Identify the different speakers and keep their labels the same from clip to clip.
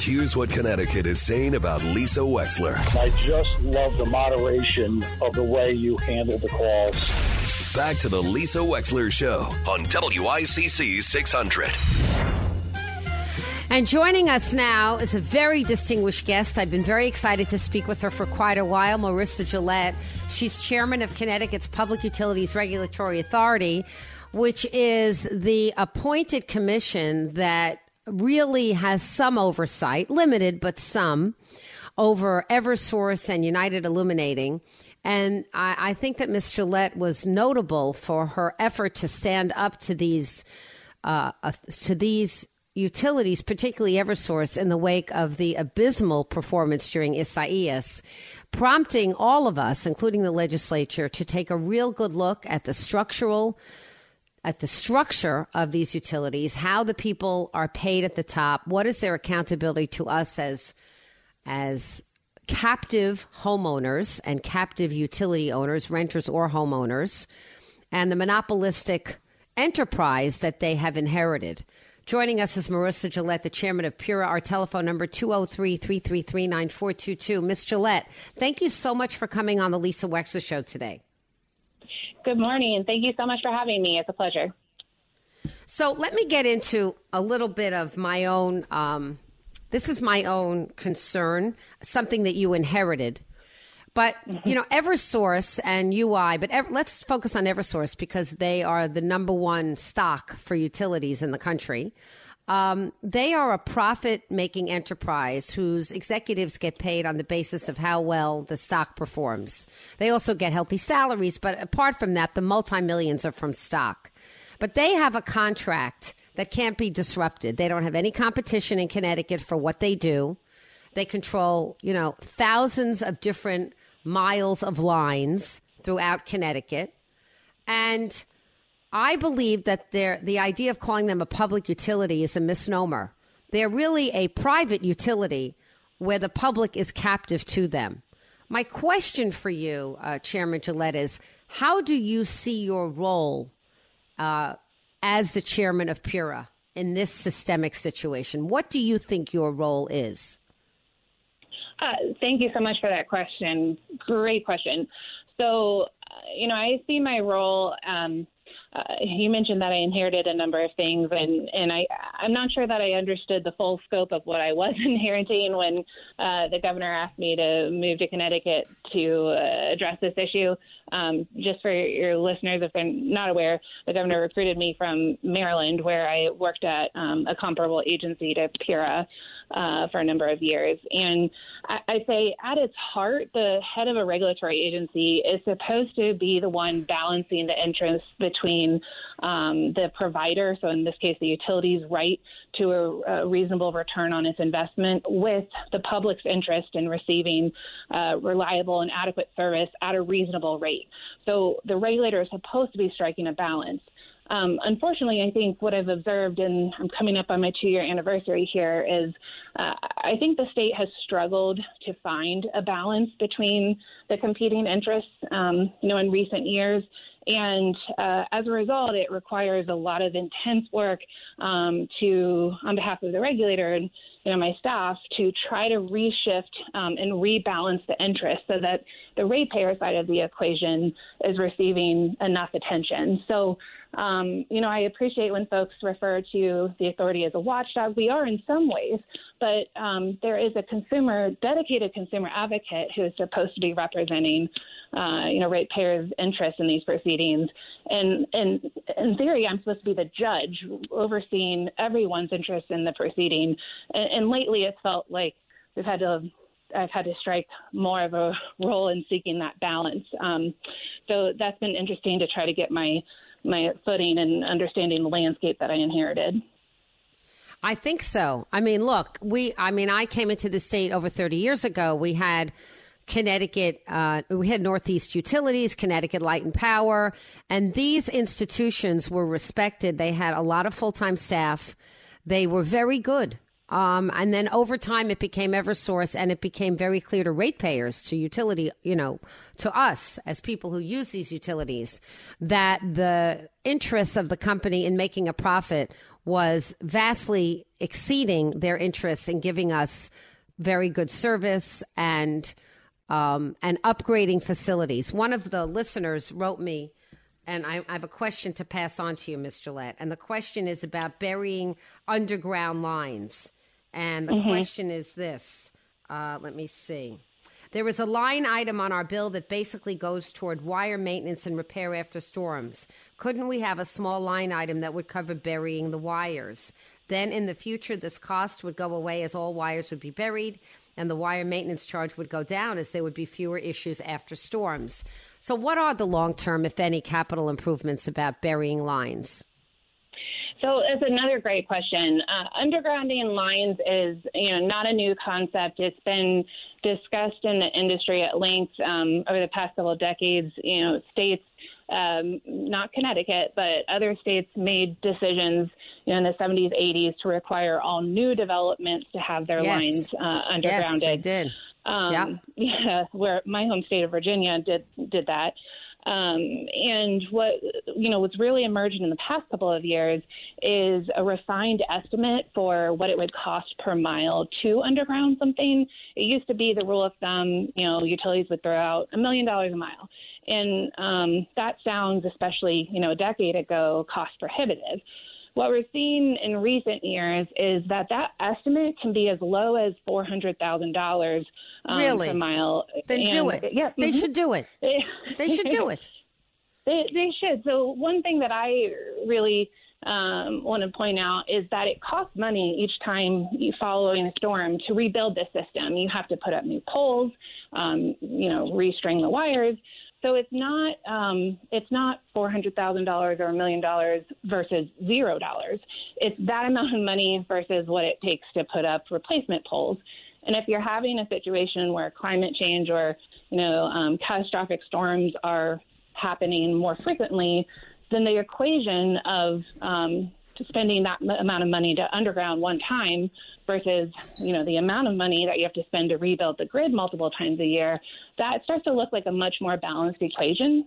Speaker 1: Here's what Connecticut is saying about Lisa Wexler.
Speaker 2: I just love the moderation of the way you handle the calls.
Speaker 1: Back to the Lisa Wexler Show on WICC 600.
Speaker 3: And joining us now is a very distinguished guest. I've been very excited to speak with her for quite a while, Marissa Gillette. She's chairman of Connecticut's Public Utilities Regulatory Authority, which is the appointed commission that really has some oversight, limited but some, over Eversource and United Illuminating. And I think that Ms. Gillette was notable for her effort to stand up to these utilities, particularly Eversource, in the wake of the abysmal performance during Isaias, prompting all of us, including the legislature, to take a real good look at the structure of these utilities, how the people are paid at the top, what is their accountability to us as captive homeowners and captive utility owners, renters or homeowners, and the monopolistic enterprise that they have inherited. Joining us is Marissa Gillette, the chairman of PURA. Our telephone number, 203-333-9422. Ms. Gillette, thank you so much for coming on the Lisa Wexler Show today.
Speaker 4: Good morning, and thank you so much for having me. It's a pleasure.
Speaker 3: So let me get into a little bit of my own, this is my own concern, something that you inherited. But, you know, Eversource and UI, but let's focus on Eversource because they are the number one stock for utilities in the country. They are a profit-making enterprise whose executives get paid on the basis of how well the stock performs. They also get healthy salaries, but apart from that, the multi-millions are from stock. But they have a contract that can't be disrupted. They don't have any competition in Connecticut for what they do. They control, you know, thousands of different miles of lines throughout Connecticut. And I believe that the idea of calling them a public utility is a misnomer. They're really a private utility where the public is captive to them. My question for you, Chairman Gillette, is how do you see your role as the chairman of PURA in this systemic situation? What do you think your role is?
Speaker 4: Thank you so much for that question. Great question. So, I see my role. You mentioned that I inherited a number of things, and I'm not sure that I understood the full scope of what I was inheriting when the governor asked me to move to Connecticut to address this issue. Just for your listeners, if they're not aware, the governor recruited me from Maryland, where I worked at a comparable agency to PURA for a number of years. And I say at its heart, the head of a regulatory agency is supposed to be the one balancing the interests between the provider, so in this case, the utility's right to a reasonable return on its investment, with the public's interest in receiving reliable and adequate service at a reasonable rate. So the regulator is supposed to be striking a balance. Unfortunately, I think what I've observed, and I'm coming up on my 2-year anniversary here, is I think the state has struggled to find a balance between the competing interests, in recent years. And as a result, it requires a lot of intense work on behalf of the regulator and my staff to try to reshift and rebalance the interest so that the ratepayer side of the equation is receiving enough attention. So, I appreciate when folks refer to the authority as a watchdog. We are in some ways, but there is a dedicated consumer advocate who is supposed to be representing ratepayers' interest in these proceedings. And in theory, I'm supposed to be the judge overseeing everyone's interest in the proceeding. And lately, it's felt like I've had to strike more of a role in seeking that balance. So that's been interesting to try to get my footing and understanding the landscape that I inherited.
Speaker 3: I think so. I mean, look, I came into the state over 30 years ago. We had Connecticut, we had Northeast Utilities, Connecticut Light and Power, and these institutions were respected. They had a lot of full-time staff. They were very good. And then over time, it became Eversource, and it became very clear to ratepayers, to utility, to us as people who use these utilities, that the interests of the company in making a profit was vastly exceeding their interests in giving us very good service and upgrading facilities. One of the listeners wrote me, and I have a question to pass on to you, Ms. Gillette. And the question is about burying underground lines. And the question is this. Let me see. There is a line item on our bill that basically goes toward wire maintenance and repair after storms. Couldn't we have a small line item that would cover burying the wires? Then in the future, this cost would go away as all wires would be buried, and the wire maintenance charge would go down as there would be fewer issues after storms. So what are the long-term, if any, capital improvements about burying lines?
Speaker 4: So it's another great question. Undergrounding lines is, not a new concept. It's been discussed in the industry at length over the past several decades. States, not Connecticut, but other states made decisions in the 70s, 80s to require all new developments to have their lines undergrounded.
Speaker 3: Yes, they did.
Speaker 4: Yeah, where my home state of Virginia did that. And what's really emerged in the past couple of years is a refined estimate for what it would cost per mile to underground something. It used to be the rule of thumb, utilities would throw out $1 million a mile. And that sounds, especially, a decade ago, cost prohibitive. What we're seeing in recent years is that estimate can be as low as $400,000
Speaker 3: really?
Speaker 4: per mile.
Speaker 3: Then do it.
Speaker 4: Yeah,
Speaker 3: they should do it. They should do it.
Speaker 4: They should. So one thing that I really want to point out is that it costs money each time following a storm to rebuild the system. You have to put up new poles, restring the wires. So it's not $400,000 or $1 million versus $0. It's that amount of money versus what it takes to put up replacement poles. And if you're having a situation where climate change or catastrophic storms are happening more frequently, then the equation of spending that amount of money to underground one time versus, the amount of money that you have to spend to rebuild the grid multiple times a year, that starts to look like a much more balanced equation.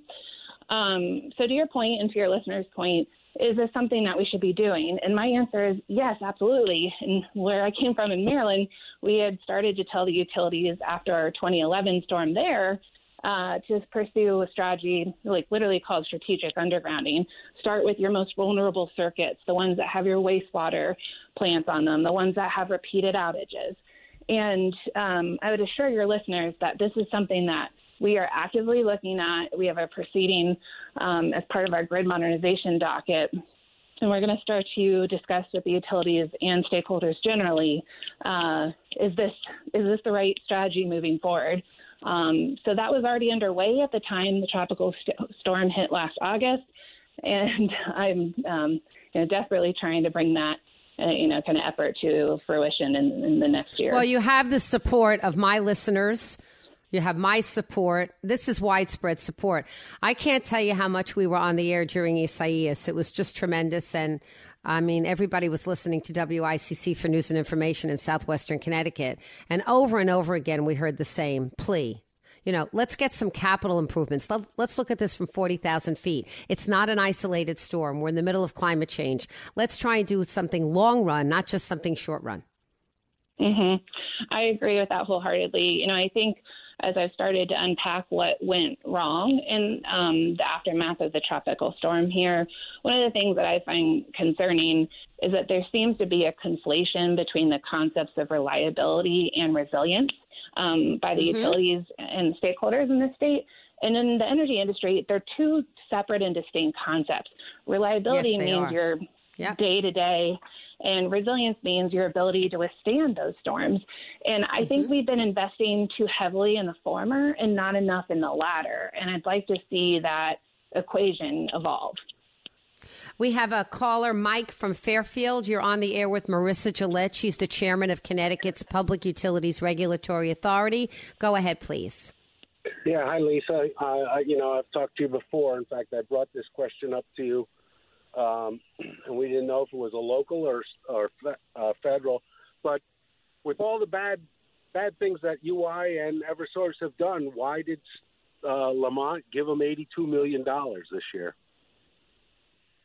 Speaker 4: So to your point and to your listener's point, is this something that we should be doing? And my answer is yes, absolutely. And where I came from in Maryland, we had started to tell the utilities after our 2011 storm there to pursue a strategy literally called strategic undergrounding. Start with your most vulnerable circuits, the ones that have your wastewater plants on them, the ones that have repeated outages. And I would assure your listeners that this is something that we are actively looking at. We have a proceeding as part of our grid modernization docket, and we're going to start to discuss with the utilities and stakeholders generally, is this the right strategy moving forward? So that was already underway at the time the tropical storm hit last August, and I'm desperately trying to bring that kind of effort to fruition in the next year.
Speaker 3: Well, you have the support of my listeners. You have my support. This is widespread support. I can't tell you how much we were on the air during Isaias. It was just tremendous. And I mean, everybody was listening to WICC for news and information in southwestern Connecticut. And over again, we heard the same plea. Let's get some capital improvements. Let's look at this from 40,000 feet. It's not an isolated storm. We're in the middle of climate change. Let's try and do something long run, not just something short run.
Speaker 4: I agree with that wholeheartedly. I think as I've started to unpack what went wrong in the aftermath of the tropical storm here, one of the things that I find concerning is that there seems to be a conflation between the concepts of reliability and resilience by the utilities and stakeholders in the state. And in the energy industry, they're two separate and distinct concepts. Reliability means your day-to-day, and resilience means your ability to withstand those storms. And I think we've been investing too heavily in the former and not enough in the latter. And I'd like to see that equation evolve.
Speaker 3: We have a caller, Mike from Fairfield. You're on the air with Marissa Gillette. She's the chairman of Connecticut's Public Utilities Regulatory Authority. Go ahead, please.
Speaker 5: Yeah, hi, Lisa. I've talked to you before. In fact, I brought this question up to you, and we didn't know if it was a local or federal. But with all the bad things that UI and Eversource have done, why did Lamont give them $82 million this year?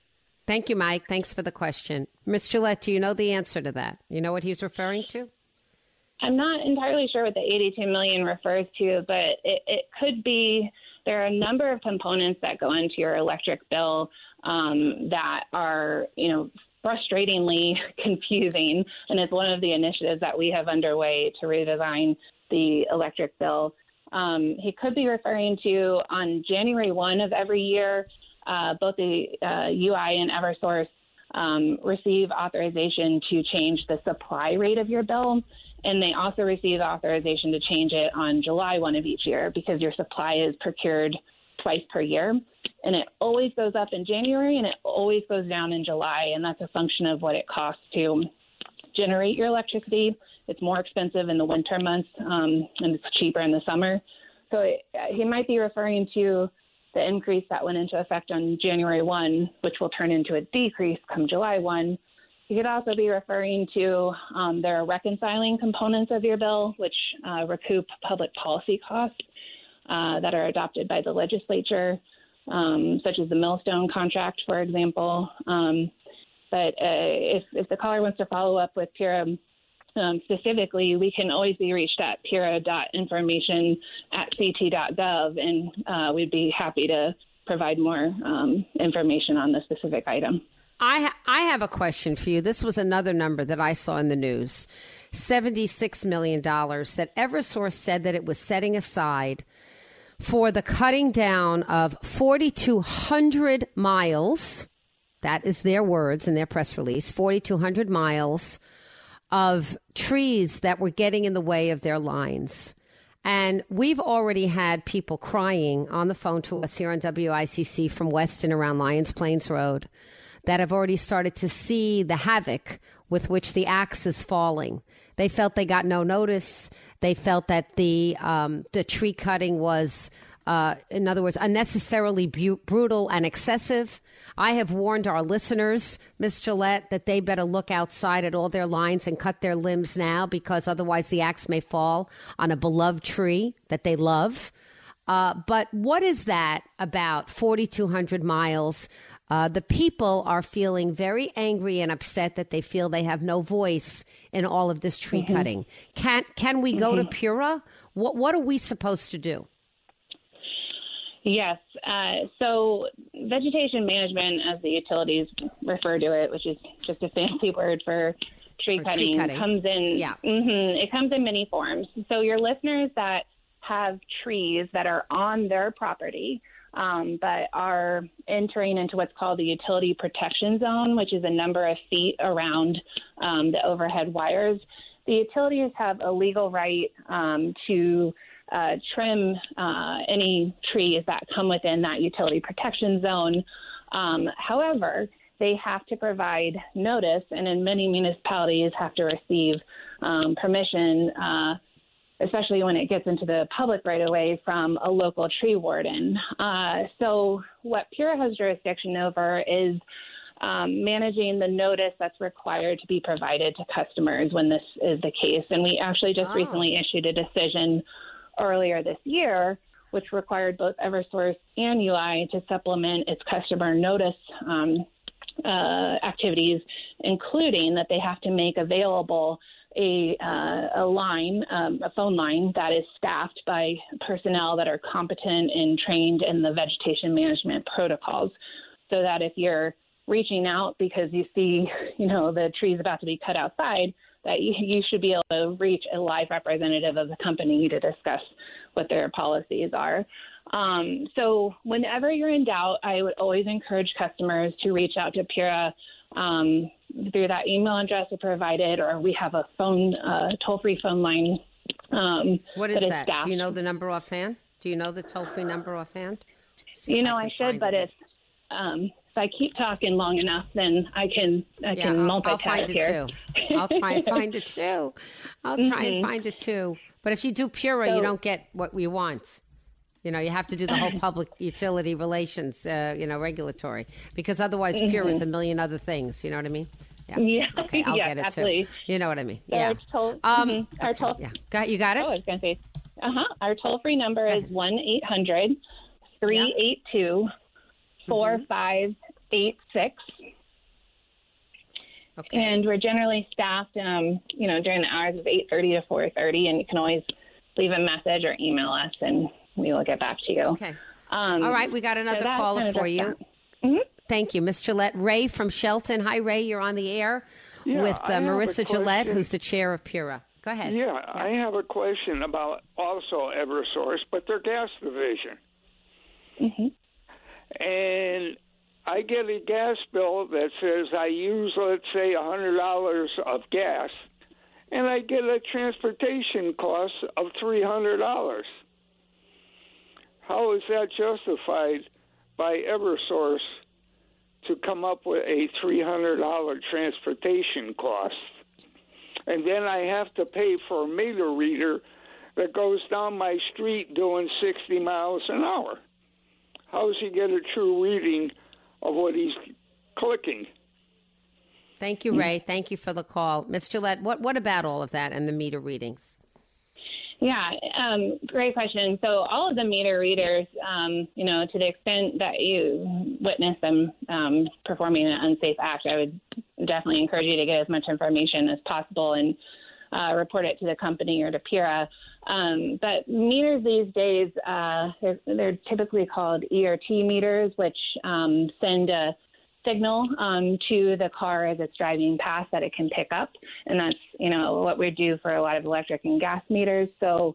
Speaker 3: Thank you, Mike. Thanks for the question. Ms. Gillette, do you know the answer to that? You know what he's referring to?
Speaker 4: I'm not entirely sure what the $82 million refers to, but it could be there are a number of components that go into your electric bill that are, frustratingly confusing, and it's one of the initiatives that we have underway to redesign the electric bill. He could be referring to on January 1 of every year, both the UI and Eversource receive authorization to change the supply rate of your bill, and they also receive authorization to change it on July 1 of each year because your supply is procured twice per year. And it always goes up in January and it always goes down in July. And that's a function of what it costs to generate your electricity. It's more expensive in the winter months and it's cheaper in the summer. So he might be referring to the increase that went into effect on January 1, which will turn into a decrease come July 1. He could also be referring to there are reconciling components of your bill, which recoup public policy costs that are adopted by the legislature, such as the Millstone contract, for example. But if the caller wants to follow up with PURA specifically, we can always be reached at pura.information@ct.gov, and we'd be happy to provide more information on the specific item.
Speaker 3: I have a question for you. This was another number that I saw in the news, $76 million that Eversource said that it was setting aside for the cutting down of 4,200 miles. That is their words in their press release, 4,200 miles of trees that were getting in the way of their lines. And we've already had people crying on the phone to us here on WICC from Weston around Lyons Plains Road that have already started to see the havoc with which the axe is falling. They felt they got no notice. They felt that the tree cutting was, in other words, unnecessarily brutal and excessive. I have warned our listeners, Ms. Gillette, that they better look outside at all their lines and cut their limbs now because otherwise the axe may fall on a beloved tree that they love. But what is that about 4,200 miles? The people are feeling very angry and upset that they feel they have no voice in all of this tree cutting. Can we go to PURA? What are we supposed to do?
Speaker 4: Yes. So vegetation management, as the utilities refer to it, which is just a fancy word for tree cutting, comes in. Yeah. It comes in many forms. So your listeners that have trees that are on their property, but are entering into what's called the utility protection zone, which is a number of feet around the overhead wires. The utilities have a legal right to trim any trees that come within that utility protection zone. However, they have to provide notice, and in many municipalities have to receive permission, especially when it gets into the public right away, from a local tree warden. So what PURA has jurisdiction over is managing the notice that's required to be provided to customers when this is the case. And we actually just recently issued a decision earlier this year, which required both Eversource and UI to supplement its customer notice activities, including that they have to make available a line, a phone line that is staffed by personnel that are competent and trained in the vegetation management protocols, so that if you're reaching out because you see, the tree's about to be cut outside, that you should be able to reach a live representative of the company to discuss what their policies are. So whenever you're in doubt, I would always encourage customers to reach out to PURA through that email address we provided, or we have a phone, toll-free phone line.
Speaker 3: What is that? Do you know the number offhand? Do you know the toll-free number offhand?
Speaker 4: I should, but if I keep talking long enough, then I can multitask
Speaker 3: I'll find
Speaker 4: here.
Speaker 3: It too. I'll try and find it too. And find it too. But if you do PURA, you don't get what we want. You have to do the whole public utility relations, regulatory, because otherwise PURA is a million other things. You know what I mean?
Speaker 4: Yeah.
Speaker 3: Okay, I'll get it
Speaker 4: absolutely.
Speaker 3: too. You know what I mean?
Speaker 4: So
Speaker 3: yeah.
Speaker 4: Our toll.
Speaker 3: Yeah. You got it?
Speaker 4: Oh, I was going to say. Our toll-free number is 1-800-382-4586.
Speaker 3: Okay.
Speaker 4: And we're generally staffed, during the hours of 8:30 to 4:30, and you can always leave a message or email us, and we will get back to you.
Speaker 3: Okay. All right, we got another caller for you.
Speaker 4: Mm-hmm.
Speaker 3: Thank you, Ms. Gillette. Ray from Shelton. Hi, Ray. You're on the air with Marissa Gillette, who's the chair of PURA. Go ahead.
Speaker 6: Yeah, I have a question about also Eversource, but their gas division.
Speaker 4: Mm-hmm.
Speaker 6: And I get a gas bill that says I use, let's say, $100 of gas, and I get a transportation cost of $300. How is that justified by Eversource to come up with a $300 transportation cost? And then I have to pay for a meter reader that goes down my street doing 60 miles an hour. How does he get a true reading of what he's clicking?
Speaker 3: Thank you, Ray. Thank you for the call. Ms. Gillette, what about all of that and the meter readings?
Speaker 4: Yeah, great question. So all of the meter readers, to the extent that you witness them performing an unsafe act, I would definitely encourage you to get as much information as possible and report it to the company or to PURA. But meters these days, they're typically called ERT meters, which send a signal to the car as it's driving past that it can pick up. And that's, what we do for a lot of electric and gas meters. So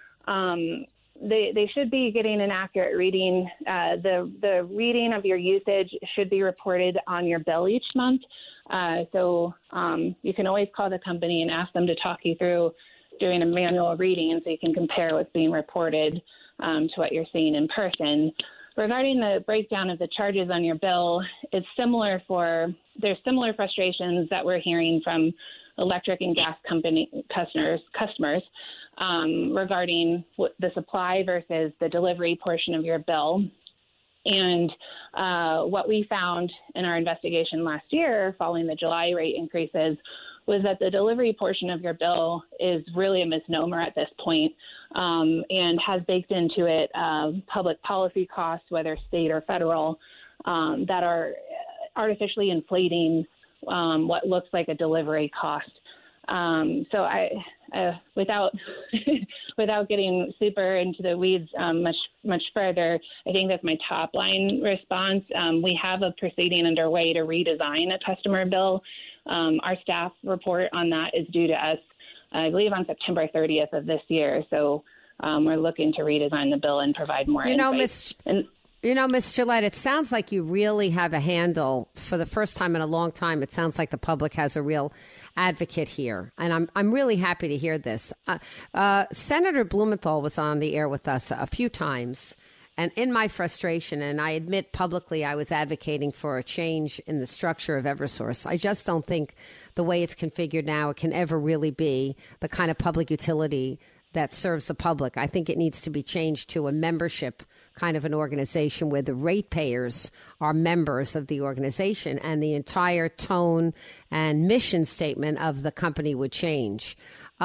Speaker 4: they should be getting an accurate reading. The reading of your usage should be reported on your bill each month. So you can always call the company and ask them to talk you through doing a manual reading so you can compare what's being reported to what you're seeing in person. Regarding the breakdown of the charges on your bill, there's similar frustrations that we're hearing from electric and gas company customers regarding the supply versus the delivery portion of your bill. And what we found in our investigation last year following the July rate increases was that the delivery portion of your bill is really a misnomer at this point, and has baked into it public policy costs, whether state or federal, that are artificially inflating what looks like a delivery cost. So I, without getting super into the weeds much further, I think that's my top line response. We have a proceeding underway to redesign a customer bill. Our staff report on that is due to us, I believe, on September 30th of this year. So we're looking to redesign the bill and provide more insight.
Speaker 3: Ms. Gillette, it sounds like you really have a handle for the first time in a long time. It sounds like the public has a real advocate here. And I'm really happy to hear this. Senator Blumenthal was on the air with us a few times. And in my frustration, and I admit publicly I was advocating for a change in the structure of Eversource. I just don't think the way it's configured now, it can ever really be the kind of public utility that serves the public. I think it needs to be changed to a membership kind of an organization where the ratepayers are members of the organization and the entire tone and mission statement of the company would change.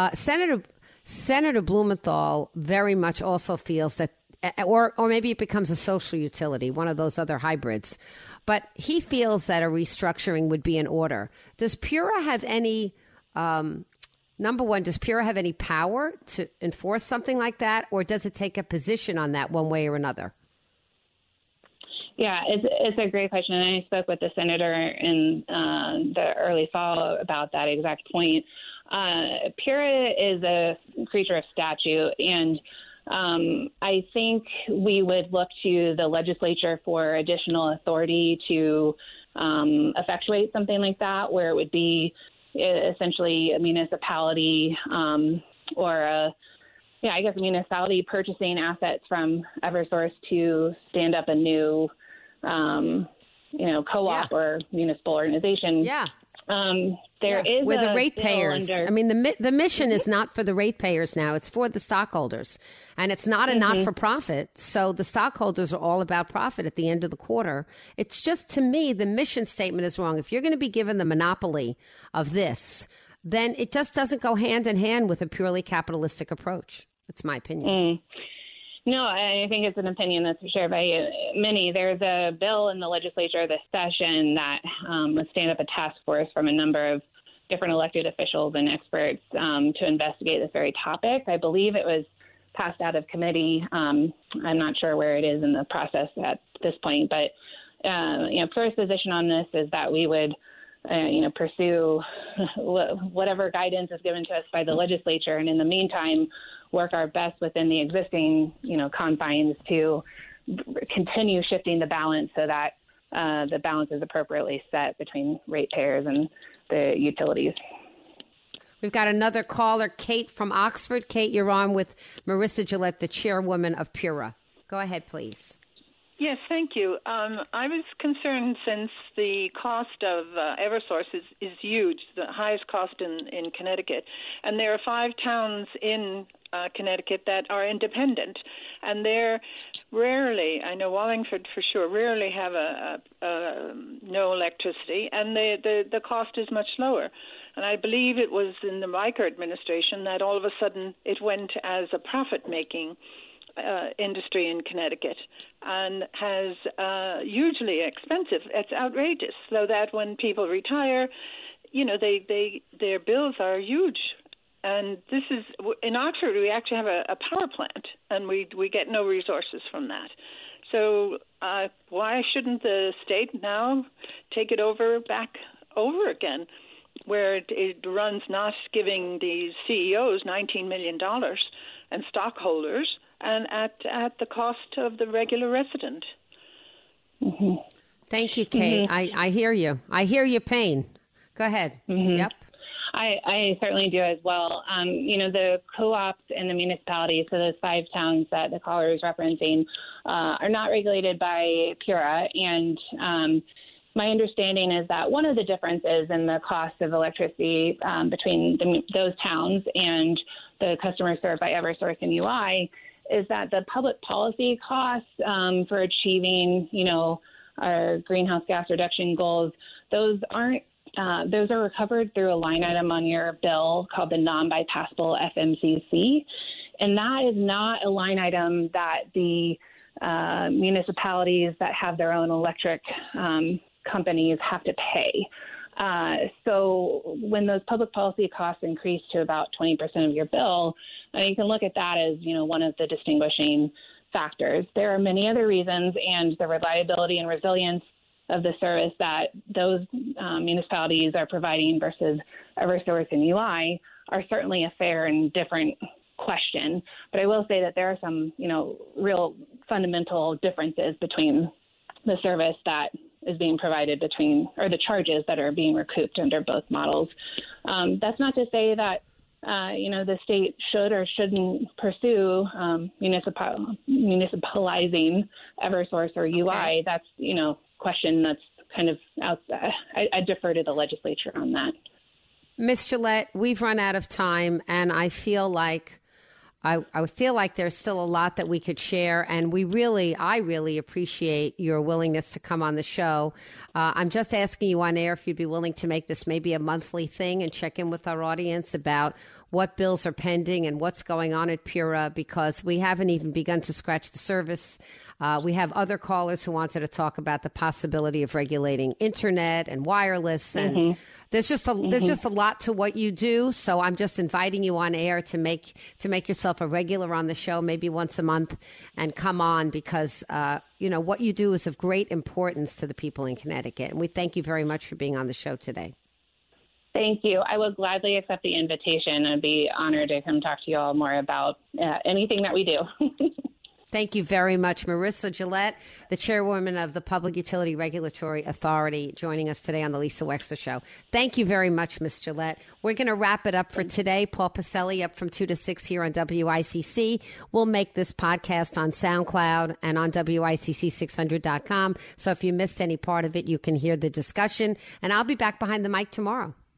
Speaker 3: Senator Blumenthal very much also feels that, or maybe it becomes a social utility, one of those other hybrids. But he feels that a restructuring would be in order. Does PURA have any, number one, does PURA have any power to enforce something like that? Or does it take a position on that one way or another?
Speaker 4: Yeah, it's a great question. And I spoke with the senator in the early fall about that exact point. PURA is a creature of statute, and I think we would look to the legislature for additional authority to effectuate something like that, where it would be essentially a municipality or a municipality purchasing assets from Eversource to stand up a new, co-op or municipal organization.
Speaker 3: Yeah.
Speaker 4: There is
Speaker 3: where the ratepayers.
Speaker 4: I
Speaker 3: mean, the mission is not for the ratepayers now; it's for the stockholders, and it's not a not-for-profit. So the stockholders are all about profit at the end of the quarter. It's just, to me, the mission statement is wrong. If you're going to be given the monopoly of this, then it just doesn't go hand in hand with a purely capitalistic approach. That's my opinion.
Speaker 4: No, I think it's an opinion that's shared by many. There's a bill in the legislature this session that would stand up a task force from a number of different elected officials and experts to investigate this very topic. I believe it was passed out of committee. I'm not sure where it is in the process at this point, but first position on this is that we would pursue whatever guidance is given to us by the legislature, and in the meantime, work our best within the existing, confines to continue shifting the balance so that the balance is appropriately set between ratepayers and the utilities.
Speaker 3: We've got another caller, Kate from Oxford. Kate, you're on with Marissa Gillette, the chairwoman of PURA. Go ahead, please.
Speaker 7: Yes, thank you. I was concerned since the cost of Eversource is huge, the highest cost in Connecticut. And there are 5 towns in Connecticut that are independent. And they're rarely, I know Wallingford for sure, rarely have no electricity. And the cost is much lower. And I believe it was in the Riker administration that all of a sudden it went as a profit-making industry in Connecticut and has hugely expensive. It's outrageous. So that when people retire, their bills are huge. And this is in Oxford. We actually have a power plant, and we get no resources from that. So why shouldn't the state now take it back over again, where it runs not giving these CEOs $19 million and stockholders, and at the cost of the regular resident.
Speaker 3: Mm-hmm. Thank you, Kate. Mm-hmm. I hear you. I hear your pain. Go ahead. Mm-hmm. Yep.
Speaker 4: I certainly do as well. The co-ops and the municipalities, so those 5 towns that the caller is referencing, are not regulated by PURA. And my understanding is that one of the differences in the cost of electricity between those towns and the customers served by Eversource and UI is that the public policy costs for achieving, our greenhouse gas reduction goals, those are recovered through a line item on your bill called the non-bypassable FMCC. And that is not a line item that the municipalities that have their own electric companies have to pay. So when those public policy costs increase to about 20% of your bill, you can look at that as, one of the distinguishing factors. There are many other reasons, and the reliability and resilience of the service that those municipalities are providing versus Eversource and UI are certainly a fair and different question. But I will say that there are some, real fundamental differences between the service that is being provided or the charges that are being recouped under both models. That's not to say that, the state should or shouldn't pursue municipalizing Eversource or UI. Okay. That's, question that's kind of outside. I defer to the legislature on that.
Speaker 3: Ms. Gillette, we've run out of time, and I feel like there's still a lot that we could share, and I really appreciate your willingness to come on the show. I'm just asking you on air if you'd be willing to make this maybe a monthly thing and check in with our audience about what bills are pending and what's going on at PURA, because we haven't even begun to scratch the surface. We have other callers who wanted to talk about the possibility of regulating internet and wireless, and there's just a lot to what you do. So I'm just inviting you on air to make yourself a regular on the show, maybe once a month, and come on, because what you do is of great importance to the people in Connecticut. And we thank you very much for being on the show today.
Speaker 4: Thank you. I will gladly accept the invitation. I'd be honored to come talk to you all more about anything that we do.
Speaker 3: Thank you very much. Marissa Gillette, the chairwoman of the Public Utility Regulatory Authority, joining us today on the Lisa Wexler Show. Thank you very much, Ms. Gillette. We're going to wrap it up for today. Paul Pacelli up from 2 to 6 here on WICC. We'll make this podcast on SoundCloud and on WICC600.com. So if you missed any part of it, you can hear the discussion. And I'll be back behind the mic tomorrow.